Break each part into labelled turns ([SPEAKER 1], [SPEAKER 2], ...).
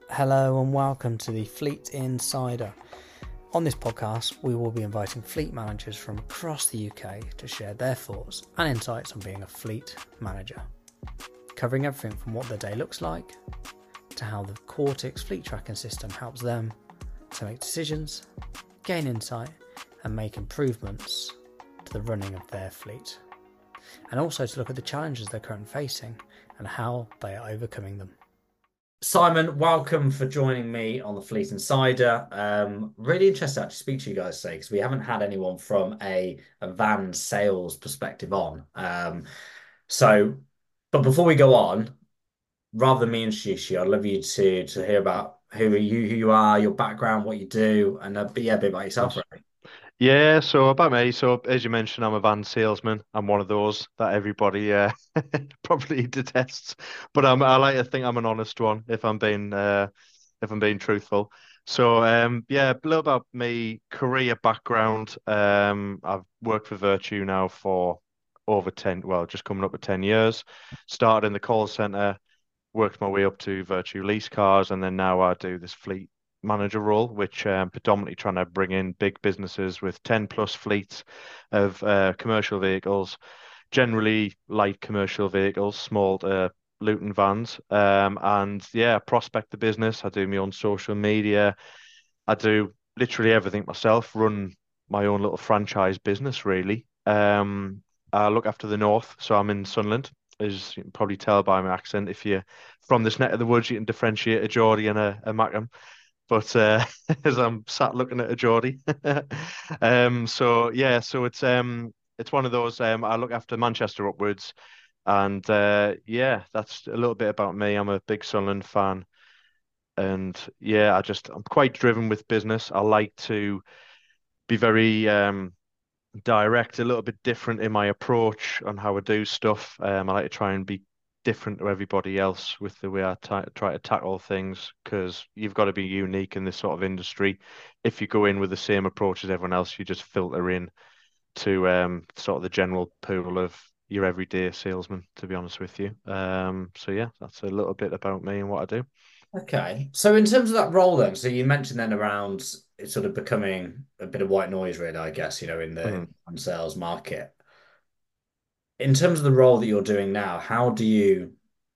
[SPEAKER 1] Hello and welcome to the Fleet Insider. On this podcast, we will be inviting fleet managers from across the UK to share their thoughts and insights on being a fleet manager, covering everything from what their day looks like to how the Quartix fleet tracking system helps them to make decisions, gain insight, and make improvements to the running of their fleet, and also to look at the challenges they're currently facing and how they are overcoming them.
[SPEAKER 2] Simon, welcome for joining me on the Fleet Insider. Really interested to actually speak to you guys today because we haven't had anyone from a van sales perspective on. But before we go on, rather than me introduce you, I'd love you to hear about who you are, your background, what you do, and a bit about yourself,
[SPEAKER 3] Nice.
[SPEAKER 2] really.
[SPEAKER 3] Yeah, so about me, so as you mentioned, I'm a van salesman. I'm one of those that everybody probably detests, but I like to think I'm an honest one if I'm being truthful. So yeah, a little about me, career background. I've worked for Virtue now for over 10, well, just coming up with 10 years. Started in the call center, worked my way up to Virtue Lease Cars, and then now I do this fleet manager role, which predominantly trying to bring in big businesses with 10 plus fleets of commercial vehicles, generally light commercial vehicles, small Luton vans. And yeah, prospect the business. I do my own social media. I do literally everything myself, run my own little franchise business, really. I look after the north, so I'm in Sunderland, as you can probably tell by my accent. If you're from this neck of the woods, you can differentiate a Geordie and a Mackem. But as I'm sat looking at a Geordie, so yeah, so it's one of those. I look after Manchester upwards, and yeah, that's a little bit about me. I'm a big Sunderland fan, and yeah, I'm quite driven with business. I like to be very direct, a little bit different in my approach on how I do stuff. I like to try and be different to everybody else with the way I try to tackle things because you've got to be unique in this sort of industry. If you go in with the same approach as everyone else, you just filter in to sort of the general pool of your everyday salesman, to be honest with you. So yeah, that's a little bit about me and what I do.
[SPEAKER 2] Okay. So in terms of that role then, so you mentioned then around it sort of becoming a bit of white noise, really, I guess, in
[SPEAKER 3] Mhm.
[SPEAKER 2] the sales market. In terms of the role that you're doing now, how do you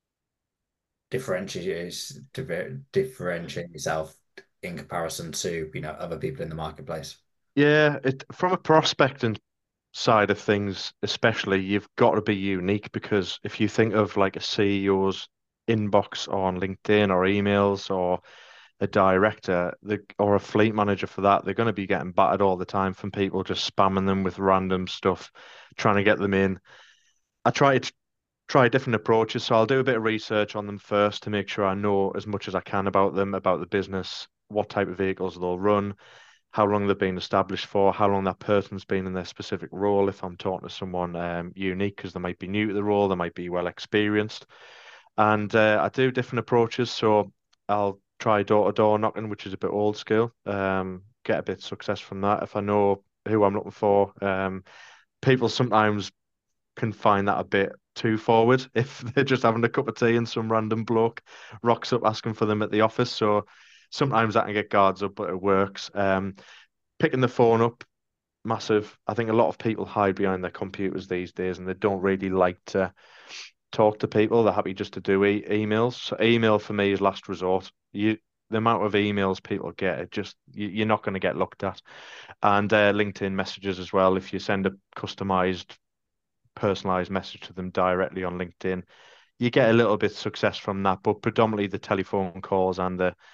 [SPEAKER 2] differentiate yourself in comparison to, other people in the marketplace?
[SPEAKER 3] Yeah, from a prospecting side of things, especially, you've got to be unique because if you think of like a CEO's inbox on LinkedIn or emails or a director or a fleet manager for that, they're going to be getting battered all the time from people just spamming them with random stuff, trying to get them in. I try different approaches, so I'll do a bit of research on them first to make sure I know as much as I can about them, about the business, what type of vehicles they'll run, how long they've been established for, how long that person's been in their specific role. If I'm talking to someone unique, because they might be new to the role, they might be well experienced. And I do different approaches. So I'll try door to door knocking, which is a bit old school. Get a bit of success from that. If I know who I'm looking for, people sometimes can find that a bit too forward if they're just having a cup of tea and some random bloke rocks up asking for them at the office. So sometimes that can get guards up, but it works. Picking the phone up, massive. I think a lot of people hide behind their computers these days and they don't really like to talk to people. They're happy just to do emails. So email for me is last resort. The amount of emails people get, you're not going to get looked at. And LinkedIn messages as well. If you send a customized, personalized message to them directly on LinkedIn, you get a little bit of success from that. But predominantly the telephone calls and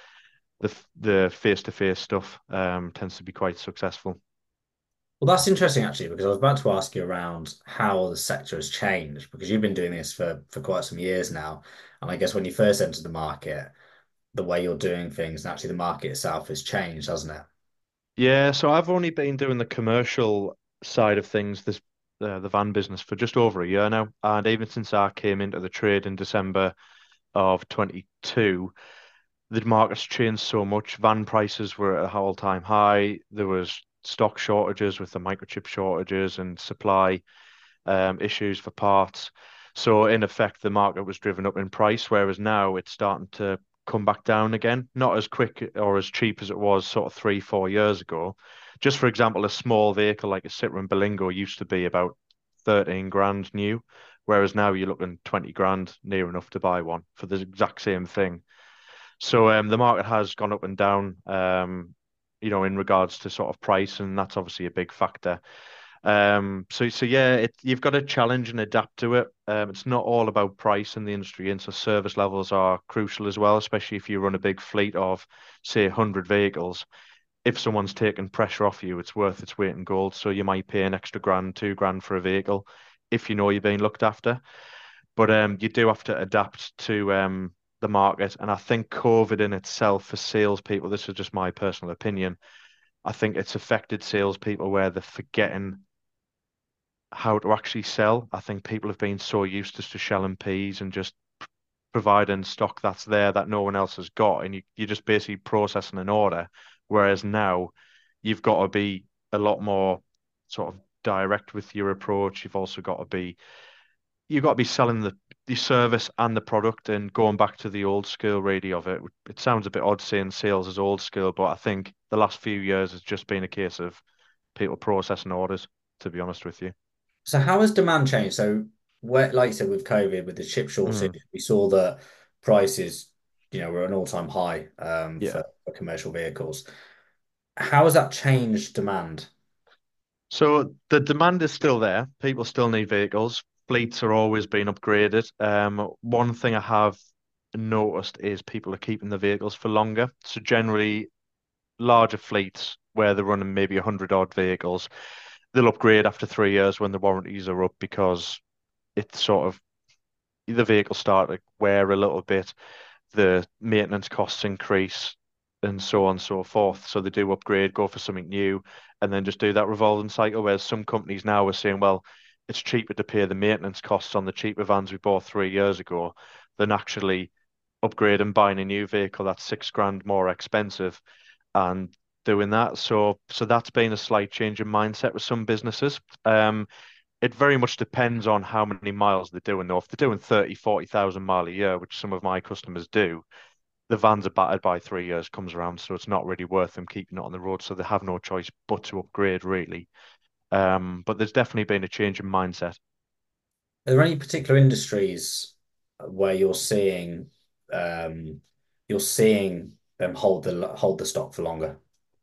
[SPEAKER 3] the face-to-face stuff tends to be quite successful.
[SPEAKER 2] Well, that's interesting actually, because I was about to ask you around how the sector has changed, because you've been doing this for quite some years now. And I guess when you first entered the market, the way you're doing things, and actually the market itself has changed, hasn't it?
[SPEAKER 3] Yeah, so I've only been doing the commercial side of things, the van business for just over a year now, and even since I came into the trade in December of 22, the market's changed so much. Van prices were at an all-time high. There was stock shortages with the microchip shortages and supply issues for parts. So in effect, the market was driven up in price, whereas now it's starting to come back down again. Not as quick or as cheap as it was sort of 3, 4 years ago. Just for example, a small vehicle like a Citroen Berlingo used to be about 13 grand new, whereas now you're looking 20 grand near enough to buy one for the exact same thing. So the market has gone up and down, in regards to sort of price, and that's obviously a big factor. So yeah, you've got to challenge and adapt to it. It's not all about price in the industry, and so service levels are crucial as well, especially if you run a big fleet of, say, 100 vehicles. If someone's taking pressure off you, it's worth its weight in gold. So you might pay an extra grand, 2 grand for a vehicle if you know you're being looked after. But you do have to adapt to the market. And I think COVID in itself for salespeople, this is just my personal opinion, I think it's affected salespeople where they're forgetting how to actually sell. I think people have been so used to shelling peas and just providing stock that's there that no one else has got, and you're just basically processing an order. Whereas now you've got to be a lot more sort of direct with your approach. You've got to be selling the service and the product and going back to the old school really of it. It sounds a bit odd saying sales is old school, but I think the last few years has just been a case of people processing orders, to be honest with you.
[SPEAKER 2] So how has demand changed? So where, like you said, with COVID, with the chip shortage,
[SPEAKER 3] Mm,
[SPEAKER 2] we saw that prices, were an all-time high
[SPEAKER 3] yeah.
[SPEAKER 2] for commercial vehicles. How has that changed demand?
[SPEAKER 3] So the demand is still there. People still need vehicles. Fleets are always being upgraded. One thing I have noticed is people are keeping the vehicles for longer. So generally, larger fleets where they're running maybe 100 odd vehicles, they'll upgrade after 3 years when the warranties are up because it's sort of the vehicles start to wear a little bit, the maintenance costs increase, and so on and so forth. So they do upgrade, go for something new, and then just do that revolving cycle. Whereas some companies now are saying, well, it's cheaper to pay the maintenance costs on the cheaper vans we bought 3 years ago than actually upgrade and buying a new vehicle that's 6 grand more expensive and doing that. So that's been a slight change in mindset with some businesses. It very much depends on how many miles they're doing, though. If they're doing 30, 40,000 mile a year, which some of my customers do, the vans are battered by 3 years comes around, so it's not really worth them keeping it on the road. So they have no choice but to upgrade, really. But there's definitely been a change in mindset.
[SPEAKER 2] Are there any particular industries where you're seeing them hold the stock for longer?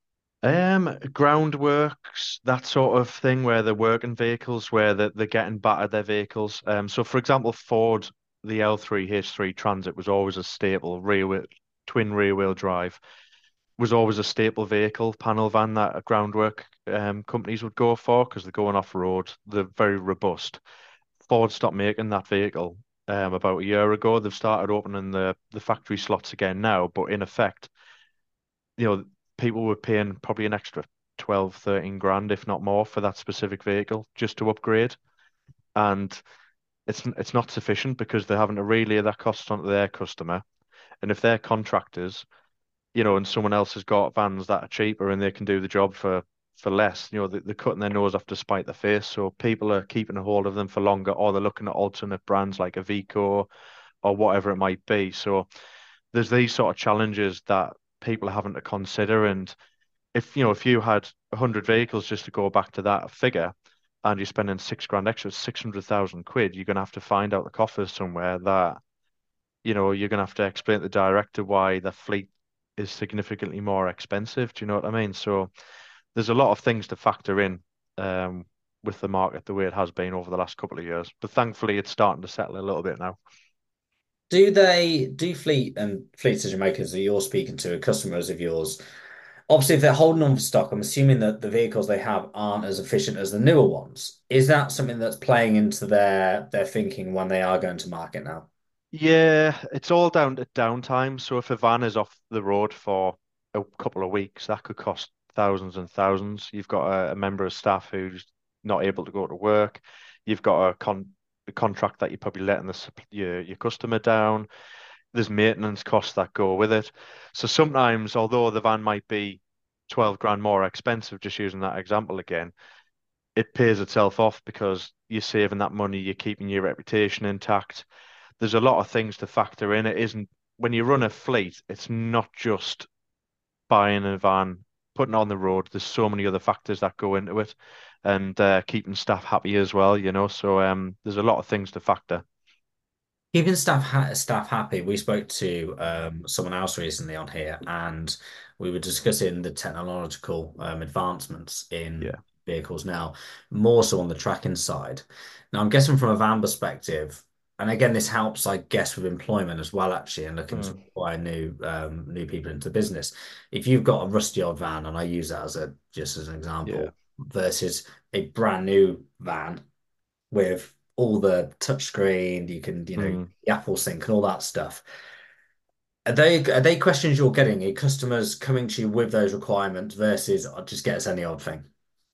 [SPEAKER 3] Groundworks, that sort of thing, where they're working vehicles, where they're getting battered their vehicles. So for example, Ford, the L3 H3 Transit was always a staple twin rear wheel drive was always a staple vehicle, panel van that groundwork companies would go for because they're going off road. They're very robust. Ford stopped making that vehicle about a year ago. They've started opening the factory slots again now, but in effect, you know, people were paying probably an extra 12, 13 grand, if not more, for that specific vehicle just to upgrade. And it's not sufficient because they're having to relay that cost onto their customer. And if they're contractors, and someone else has got vans that are cheaper and they can do the job for less, they're cutting their nose off to spite their face. So people are keeping a hold of them for longer, or they're looking at alternate brands like a Vico or whatever it might be. So there's these sort of challenges that people are having to consider. And if you had 100 vehicles, just to go back to that figure, and you're spending 6 grand extra, 600,000 quid, you're going to have to find out the coffers somewhere that, you're going to have to explain to the director why the fleet is significantly more expensive. Do you know what I mean? So there's a lot of things to factor in um, with the market the way it has been over the last couple of years. But thankfully, it's starting to settle a little bit now.
[SPEAKER 2] Do fleet decision makers that you're speaking to, customers of yours, obviously if they're holding on for stock, I'm assuming that the vehicles they have aren't as efficient as the newer ones. Is that something that's playing into their thinking when they are going to market now?
[SPEAKER 3] Yeah, it's all down to downtime. So if a van is off the road for a couple of weeks, that could cost thousands and thousands. You've got a member of staff who's not able to go to work. You've got a contract that you're probably letting your customer down. There's maintenance costs that go with it. So sometimes, although the van might be 12 grand more expensive, just using that example again, it pays itself off because you're saving that money, you're keeping your reputation intact. There's a lot of things to factor in. It isn't when you run a fleet, it's not just buying a van, putting it on the road. There's so many other factors that go into it, and keeping staff happy as well, you know. So there's a lot of things to factor.
[SPEAKER 2] Keeping staff happy. We spoke to someone else recently on here, and we were discussing the technological advancements in
[SPEAKER 3] Yeah.
[SPEAKER 2] vehicles now, more so on the tracking side. Now, I'm guessing from a van perspective, and again, this helps, I guess, with employment as well, actually, and looking to
[SPEAKER 3] Mm,
[SPEAKER 2] acquire new people into the business. If you've got a rusty old van, and I use that as a just as an
[SPEAKER 3] yeah.
[SPEAKER 2] example, versus a brand new van with all the touchscreen, you can,
[SPEAKER 3] Mm.
[SPEAKER 2] the Apple Sync and all that stuff. Are they questions you're getting? Are customers coming to you with those requirements versus just get us any old thing?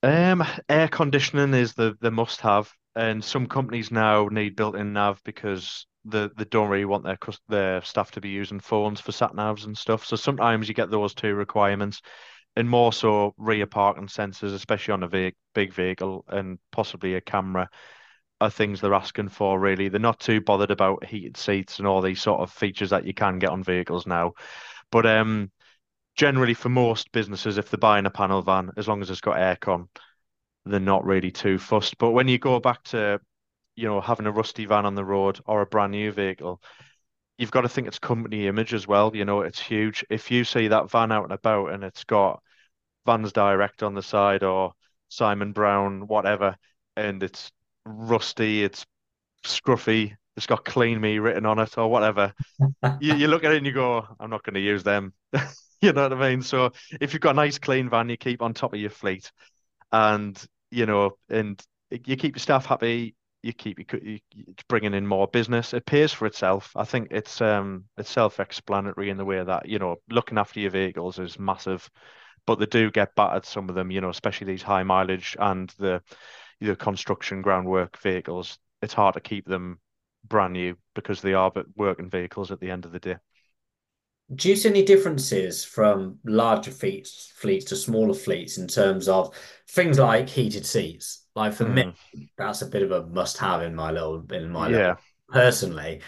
[SPEAKER 3] Air conditioning is the must have, and some companies now need built-in nav because they don't really want their staff to be using phones for sat navs and stuff. So sometimes you get those two requirements, and more so rear parking sensors, especially on a big vehicle, and possibly a camera are things they're asking for. Really, they're not too bothered about heated seats and all these sort of features that you can get on vehicles now. But generally, for most businesses, if they're buying a panel van, as long as it's got aircon, they're not really too fussed. But when you go back to, having a rusty van on the road or a brand new vehicle, you've got to think it's company image as well. You know, it's huge. If you see that van out and about and it's got Vans Direct on the side or Simon Brown, whatever, and it's rusty, it's scruffy, it's got clean me written on it or whatever, you look at it and you go, I'm not going to use them. You know what I mean? So if you've got a nice clean van, you keep on top of your fleet and and you keep your staff happy. You keep it's bringing in more business. It pays for itself. I think it's self-explanatory in the way that looking after your vehicles is massive, but they do get battered. Some of them, especially these high mileage and the construction groundwork vehicles. It's hard to keep them brand new because they are but working vehicles at the end of the day.
[SPEAKER 2] Do you see any differences from larger fleets to smaller fleets in terms of things like heated seats? Like for me,
[SPEAKER 3] Mm,
[SPEAKER 2] that's a bit of a must-have in my little
[SPEAKER 3] yeah.
[SPEAKER 2] personally.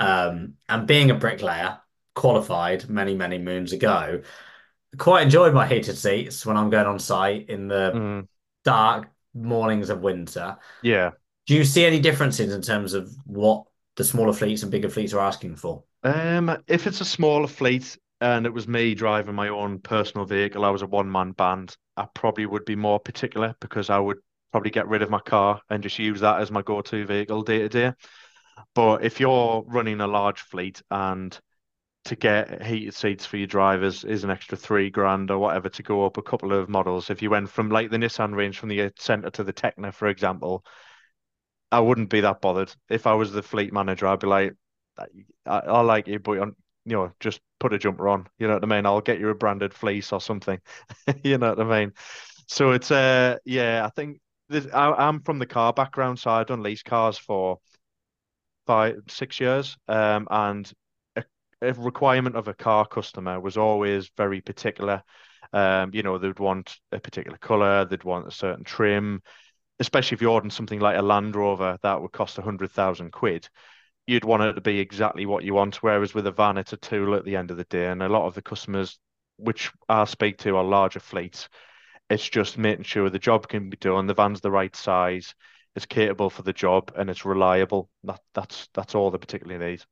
[SPEAKER 2] And being a bricklayer, qualified many moons ago, quite enjoyed my heated seats when I'm going on site in the
[SPEAKER 3] Mm,
[SPEAKER 2] dark mornings of winter.
[SPEAKER 3] yeah.
[SPEAKER 2] Do you see any differences in terms of what the smaller fleets and bigger fleets are asking for?
[SPEAKER 3] If it's a smaller fleet and it was me driving my own personal vehicle, I was a one-man band, I probably would be more particular because I would probably get rid of my car and just use that as my go-to vehicle day to day. But if you're running a large fleet and to get heated seats for your drivers is an extra 3 grand or whatever to go up a couple of models. If you went from like the Nissan range from the Centre to the Tecna, for example, I wouldn't be that bothered. If I was the fleet manager, I'd be like, I like you, but just put a jumper on. You know what I mean? I'll get you a branded fleece or something. You know what I mean? So it's yeah, I think I'm from the car background, so I've done lease cars for 5, 6 years. And a requirement of a car customer was always very particular. They'd want a particular color, they'd want a certain trim, especially if you're ordering something like a Land Rover that would cost 100,000 quid. You'd want it to be exactly what you want. Whereas with a van, it's a tool at the end of the day. And a lot of the customers, which I speak to, are larger fleets. It's just making sure the job can be done, the van's the right size, it's capable for the job, and it's reliable. That's all they particularly need.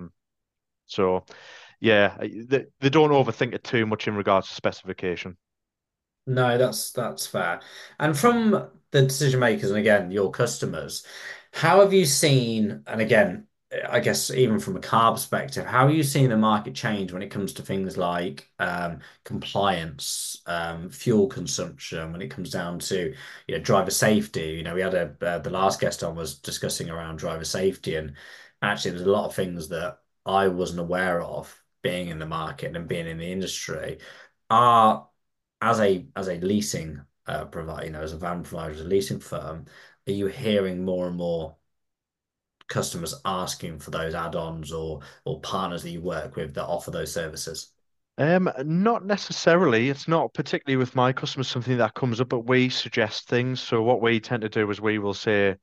[SPEAKER 3] So yeah, they don't overthink it too much in regards to specification.
[SPEAKER 2] No, that's fair. And from the decision makers, and again, your customers, how have you seen, and again, I guess even from a car perspective, how are you seeing the market change when it comes to things like compliance, fuel consumption, when it comes down to, driver safety? We had the last guest on was discussing around driver safety, and actually there's a lot of things that I wasn't aware of being in the market and being in the industry. Are as a leasing provider, as a van provider, as a leasing firm, are you hearing more and more customers asking for those add-ons or partners that you work with that offer those services?
[SPEAKER 3] Not necessarily. It's not particularly with my customers something that comes up, but we suggest things. So what we tend to do is we will say,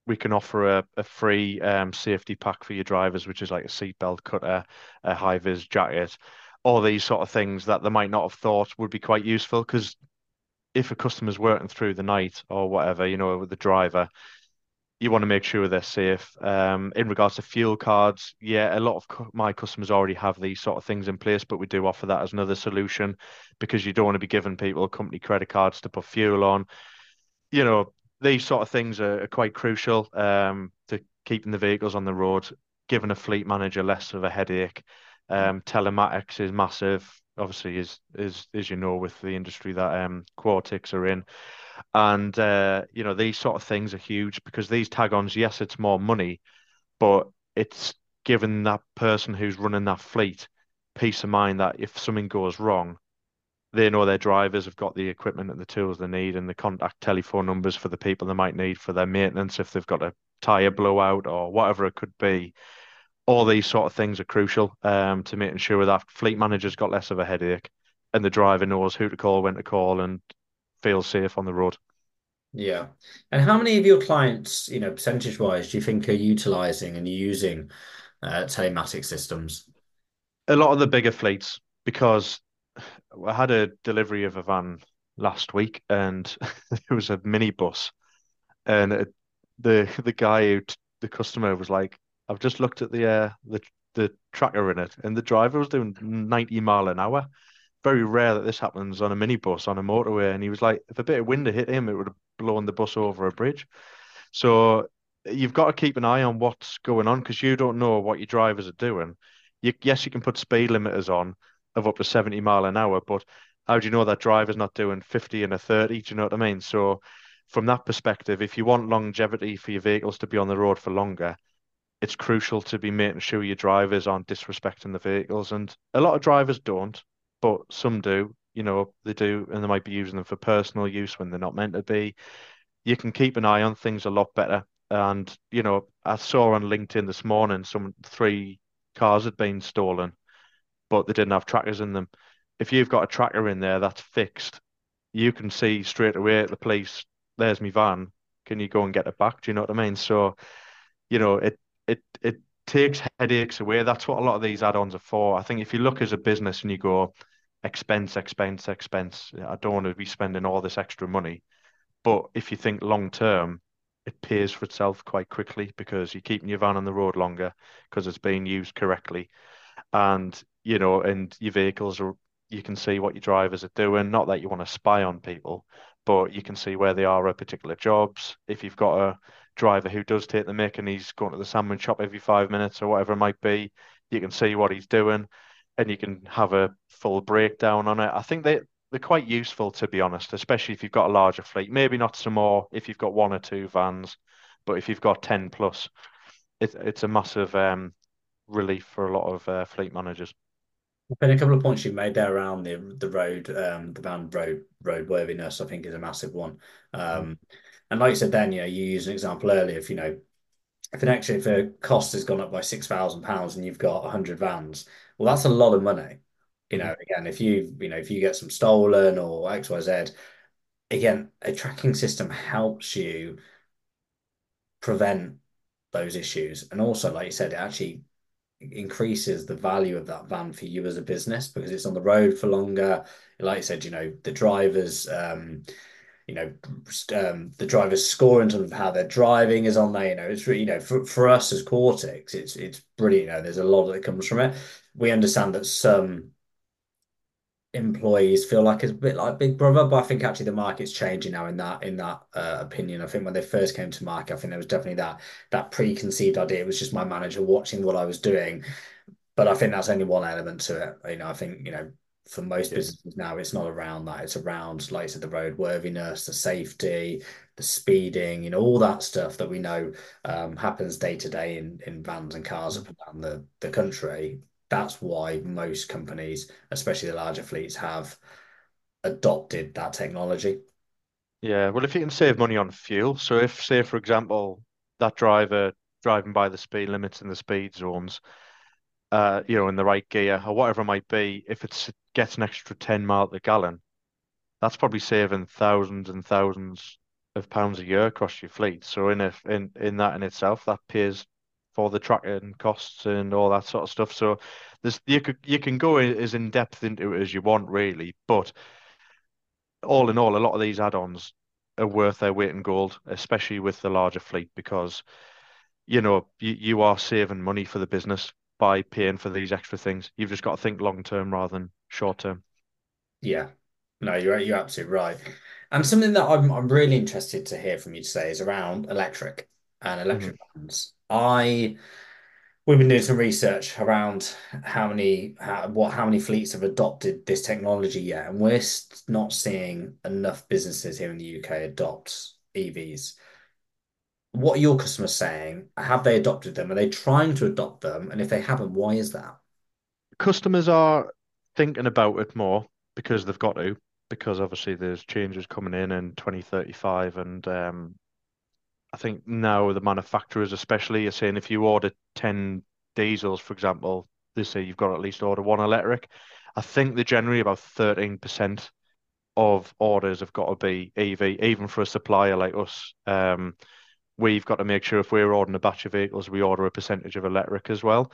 [SPEAKER 3] we can offer a free safety pack for your drivers, which is like a seatbelt cutter, a high vis jacket, all these sort of things that they might not have thought would be quite useful. Because if a customer's working through the night or whatever, with the driver, you want to make sure they're safe. In regards to fuel cards, yeah, a lot of my customers already have these sort of things in place, but we do offer that as another solution because you don't want to be giving people company credit cards to put fuel on. You know, these sort of things are quite crucial to keeping the vehicles on the road, giving a fleet manager less of a headache. Telematics is massive, obviously, as you know, with the industry that Quartix are in. And these sort of things are huge because these tag-ons, yes, it's more money, but it's giving that person who's running that fleet peace of mind that if something goes wrong, they know their drivers have got the equipment and the tools they need and the contact telephone numbers for the people they might need for their maintenance if they've got a tire blowout or whatever it could be. All these sort of things are crucial to making sure that fleet manager's got less of a headache and the driver knows who to call, when to call, and feels safe on the road.
[SPEAKER 2] Yeah. And how many of your clients, percentage wise, do you think are utilizing and using telematic systems?
[SPEAKER 3] A lot of the bigger fleets, because I had a delivery of a van last week and it was a minibus and the guy the customer was like, I've just looked at the tracker in it, and the driver was doing 90 mile an hour. Very rare that this happens on a minibus on a motorway. And he was like, if a bit of wind had hit him, it would have blown the bus over a bridge. So you've got to keep an eye on what's going on because you don't know what your drivers are doing. Yes, you can put speed limiters on of up to 70 mile an hour, but how do you know that driver's not doing 50 and a 30? Do you know what I mean? So from that perspective, if you want longevity for your vehicles to be on the road for longer, it's crucial to be making sure your drivers aren't disrespecting the vehicles. And a lot of drivers don't, but some do. They do, and they might be using them for personal use when they're not meant to be. You can keep an eye on things a lot better. And, I saw on LinkedIn this morning some three cars had been stolen, but they didn't have trackers in them. If you've got a tracker in there that's fixed, you can see straight away at the police, there's my van. Can you go and get it back? Do you know what I mean? So, it takes headaches away. That's what a lot of these add-ons are for. I think if you look as a business and you go expense, expense, expense, I don't want to be spending all this extra money. But if you think long term, it pays for itself quite quickly because you're keeping your van on the road longer because it's being used correctly. And, and your vehicles are, you can see what your drivers are doing. Not that you want to spy on people, but you can see where they are at particular jobs. If you've got a driver who does take the mick and he's going to the sandwich shop every 5 minutes or whatever it might be, you can see what he's doing and you can have a full breakdown on it. I think they're quite useful, to be honest, especially if you've got a larger fleet. Maybe not some more if you've got one or two vans, but if you've got 10 plus, it's a massive relief for a lot of fleet managers.
[SPEAKER 2] There's been a couple of points you made there around the road, the van roadworthiness, I think is a massive one.
[SPEAKER 3] Mm.
[SPEAKER 2] And like you said, then, you used an example earlier, if a cost has gone up by £6,000 and you've got 100 vans, well, that's a lot of money.
[SPEAKER 3] Mhm.
[SPEAKER 2] Again, if you get some stolen or XYZ, again, a tracking system helps you prevent those issues. And also, like you said, it actually increases the value of that van for you as a business because it's on the road for longer. Like you said, the drivers, you know, the drivers score in terms of how they're driving is on there. It's really, for us as Quartix, it's brilliant. There's a lot that comes from it. We understand that some employees feel like it's a bit like Big Brother, but I think actually the market's changing now in that opinion. I think when they first came to market, I think there was definitely that preconceived idea. It was just my manager watching what I was doing, but I think that's only one element to it. I think for most
[SPEAKER 3] Yeah.
[SPEAKER 2] businesses now, it's not around that. It's around, like I said, the roadworthiness, the safety, the speeding, all that stuff that we know happens day to day in vans and cars up and down the country. That's why most companies, especially the larger fleets, have adopted that technology.
[SPEAKER 3] Yeah, well, if you can save money on fuel, so if, say, for example, that driver driving by the speed limits in the speed zones, in the right gear or whatever it might be, if it gets an extra 10 mile per gallon, that's probably saving thousands and thousands, of pounds a year across your fleet. So in that in itself, that pays for the tracking costs and all that sort of stuff. So you can go as in depth into it as you want, really. But all in all, a lot of these add-ons are worth their weight in gold, especially with the larger fleet, because you are saving money for the business by paying for these extra things. You've just got to think long term rather than short term.
[SPEAKER 2] Yeah. No, you're absolutely right. And something that I'm really interested to hear from you today is around electric and
[SPEAKER 3] Hmm.
[SPEAKER 2] electric vans. We've been doing some research around how many fleets have adopted this technology yet, and we're not seeing enough businesses here in the UK adopt EVs. What are your customers saying? Have they adopted them? Are they trying to adopt them? And if they haven't, why is that?
[SPEAKER 3] Customers are thinking about it more because they've got to, because obviously there's changes coming in 2035, and I think now the manufacturers especially are saying if you order 10 diesels, for example, they say you've got to at least order one electric. I think they're generally about 13% of orders have got to be EV, even for a supplier like us. We've got to make sure if we're ordering a batch of vehicles, we order a percentage of electric as well.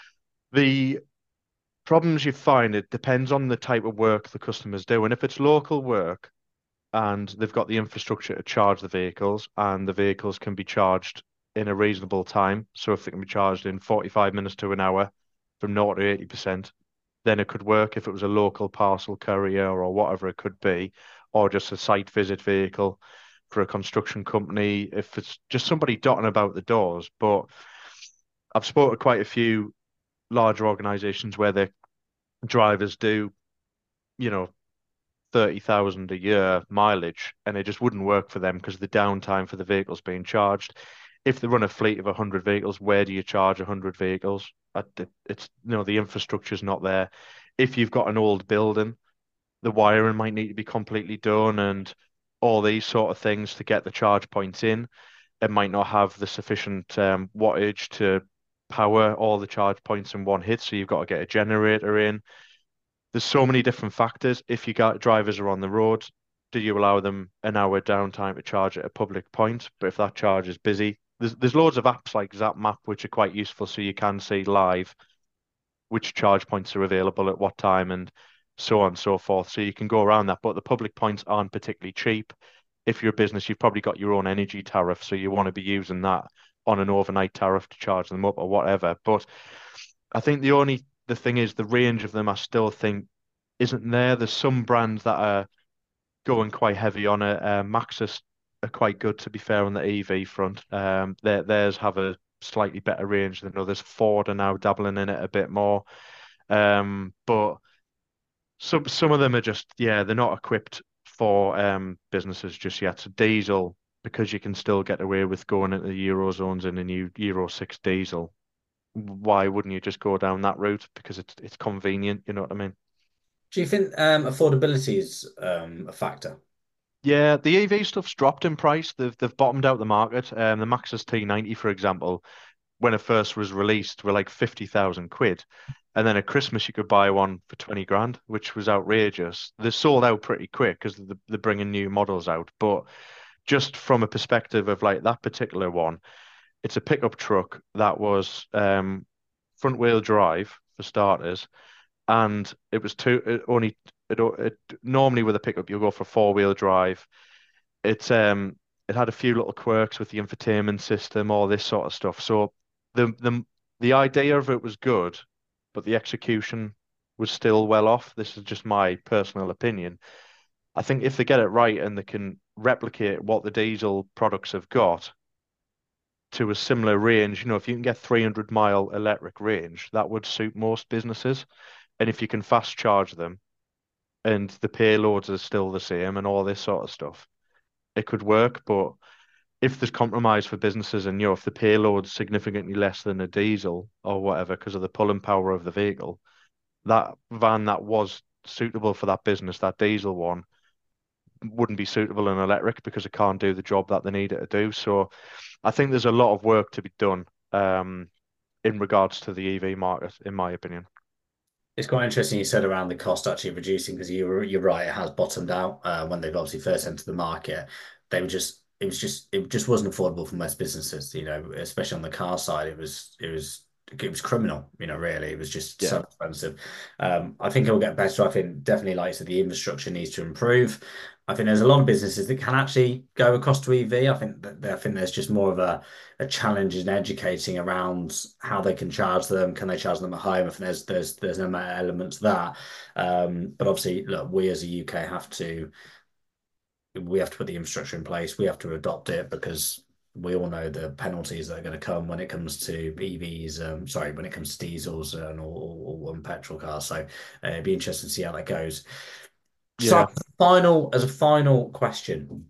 [SPEAKER 3] The problems you find, it depends on the type of work the customers do. And if it's local work and they've got the infrastructure to charge the vehicles and the vehicles can be charged in a reasonable time, so if they can be charged in 45 minutes to an hour from 0 to 80%, then it could work if it was a local parcel courier or whatever it could be, or just a site visit vehicle for a construction company, if it's just somebody dotting about the doors. But I've spoken to quite a few larger organizations where their drivers do, you know, 30,000 a year mileage, and it just wouldn't work for them because the downtime for the vehicles being charged. If they run a fleet of 100 vehicles, where do you charge 100 vehicles? It's, the infrastructure's not there. If you've got an old building, the wiring might need to be completely done and all these sort of things to get the charge points in. It might not have the sufficient wattage to power all the charge points in one hit, so you've got to get a generator in. There's so many different factors. If you got drivers are on the road, do you allow them an hour downtime to charge at a public point? But if that charge is busy, there's loads of apps like ZapMap which are quite useful, so you can see live which charge points are available at what time and so on and so forth. So you can go around that, but the public points aren't particularly cheap. If you're a business, you've probably got your own energy tariff, so you want to be using that on an overnight tariff to charge them up or whatever. But I think the thing is the range of them I still think isn't there. There's some brands that are going quite heavy on it. Maxus are quite good to be fair on the EV front. Theirs have a slightly better range than others. Ford are now dabbling in it a bit more. But some of them are just, yeah, they're not equipped for businesses just yet. So diesel, because you can still get away with going into the Eurozones in a new Euro 6 diesel, why wouldn't you just go down that route? Because it's convenient, you know what I mean?
[SPEAKER 2] Do you think affordability is a factor?
[SPEAKER 3] Yeah, the EV stuff's dropped in price. They've bottomed out the market. The Maxus T90, for example, when it first was released, were like 50,000 quid. And then at Christmas, you could buy one for 20 grand, which was outrageous. They're sold out pretty quick because they're bringing new models out. But just from a perspective of like that particular one, it's a pickup truck that was front wheel drive for starters, and it was normally with a pickup you'll go for four-wheel drive. It had a few little quirks with the infotainment system, all this sort of stuff. So the idea of it was good, but the execution was still well off. This is just my personal opinion. I think if they get it right and they can replicate what the diesel products have got to a similar range, if you can get 300-mile electric range, that would suit most businesses. And if you can fast charge them and the payloads are still the same and all this sort of stuff, it could work. But if there's compromise for businesses and if the payload's significantly less than a diesel or whatever because of the pulling power of the vehicle, that van that was suitable for that business, that diesel one, wouldn't be suitable in electric because it can't do the job that they need it to do. So I think there's a lot of work to be done in regards to the EV market, in my opinion.
[SPEAKER 2] It's quite interesting you said around the cost actually reducing because you're right, it has bottomed out when they've obviously first entered the market. They were just it just wasn't affordable for most businesses, especially on the car side. It was criminal, really. It was just
[SPEAKER 3] Yeah.
[SPEAKER 2] so expensive. I think it will get better. I think definitely, like I said, the infrastructure needs to improve. I think there's a lot of businesses that can actually go across to EV. I think there's just more of a challenge in educating around how they can charge them. Can they charge them at home? I think there's an element to that. But obviously, look, we as a UK we have to put the infrastructure in place. We have to adopt it because we all know the penalties that are going to come when it comes to EVs. When it comes to diesels and or petrol cars. So it'd be interesting to see how that goes. So,
[SPEAKER 3] Yeah.
[SPEAKER 2] as a final question,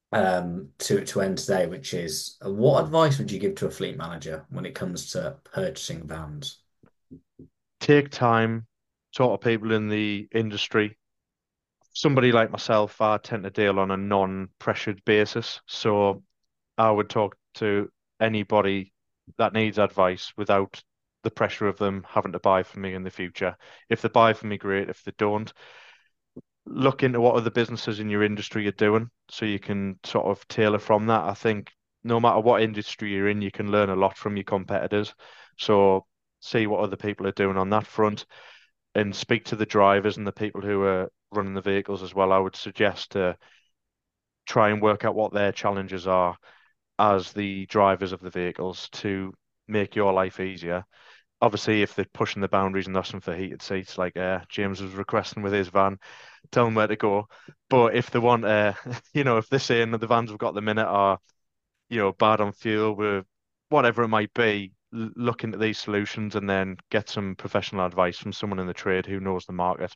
[SPEAKER 2] to end today, which is, what advice would you give to a fleet manager when it comes to purchasing vans?
[SPEAKER 3] Take time, talk to people in the industry. Somebody like myself, I tend to deal on a non-pressured basis. So I would talk to anybody that needs advice without the pressure of them having to buy from me in the future. If they buy from me, great. If they don't, look into what other businesses in your industry are doing so you can sort of tailor from that. I think no matter what industry you're in, you can learn a lot from your competitors. So see what other people are doing on that front and speak to the drivers and the people who are running the vehicles as well. I would suggest to try and work out what their challenges are as the drivers of the vehicles to make your life easier. Obviously, if they're pushing the boundaries and asking for heated seats, like James was requesting with his van, tell them where to go. But if they want, if they're saying that the vans we've got at the minute are, bad on fuel, whatever it might be, look into these solutions and then get some professional advice from someone in the trade who knows the market.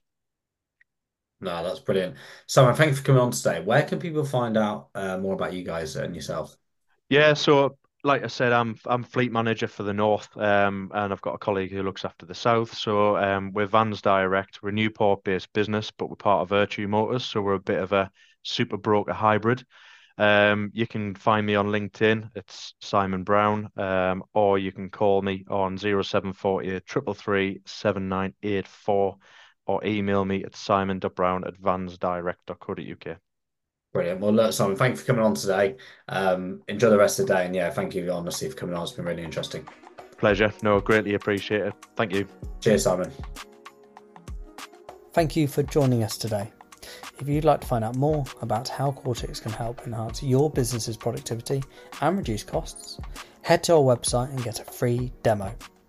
[SPEAKER 2] No, that's brilliant. Simon, thank you for coming on today. Where can people find out more about you guys and yourself?
[SPEAKER 3] Yeah, so like I said, I'm fleet manager for the north, and I've got a colleague who looks after the south. So we're Vans Direct. We're a Newport-based business, but we're part of Virtue Motors, so we're a bit of a super broker hybrid. You can find me on LinkedIn. It's Simon Brown, or you can call me on 0748 333 7984, or email me at simon.brown@vansdirect.co.uk.
[SPEAKER 2] Brilliant. Well, look, Simon, thank you for coming on today. Enjoy the rest of the day. And yeah, thank you, honestly, for coming on. It's been really interesting.
[SPEAKER 3] Pleasure. No, greatly appreciate it. Thank you.
[SPEAKER 2] Cheers, Simon.
[SPEAKER 1] Thank you for joining us today. If you'd like to find out more about how Quartix can help enhance your business's productivity and reduce costs, head to our website and get a free demo.